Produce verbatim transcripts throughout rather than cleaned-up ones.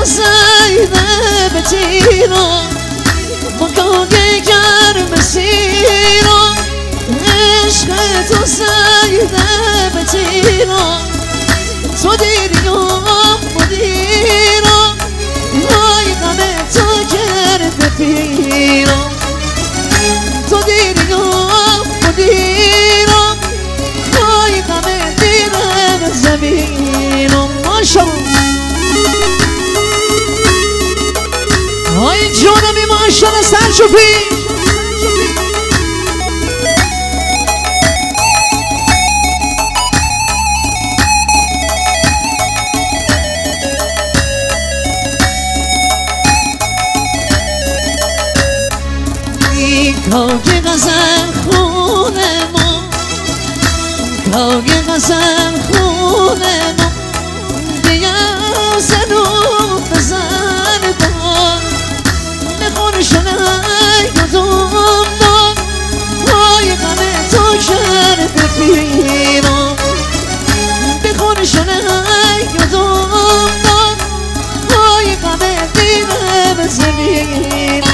زایده به تیران مکاگه گرم سیران عشق تو زایده به تیران تو دیریم مدیران وای غم تو کرده پیران تو دیریم مدیران وای غم دیرم زمینم ماشاءالله وای جونمی ماشاءالله سرچوبی کاغی غزل خونه ما کاغی غزل خونه ما بیا زنو بزن بان نخون شنه یادم دان وای غم تو کرده پیران بخون شنه یادم دان وای غم دیرم زمینان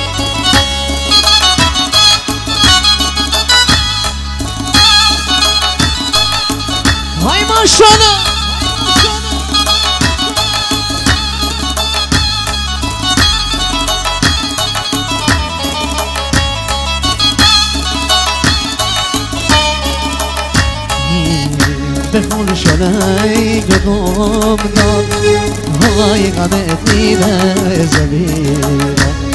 ماشاءالله بخون شنه گدام داد های غم دیده زمینم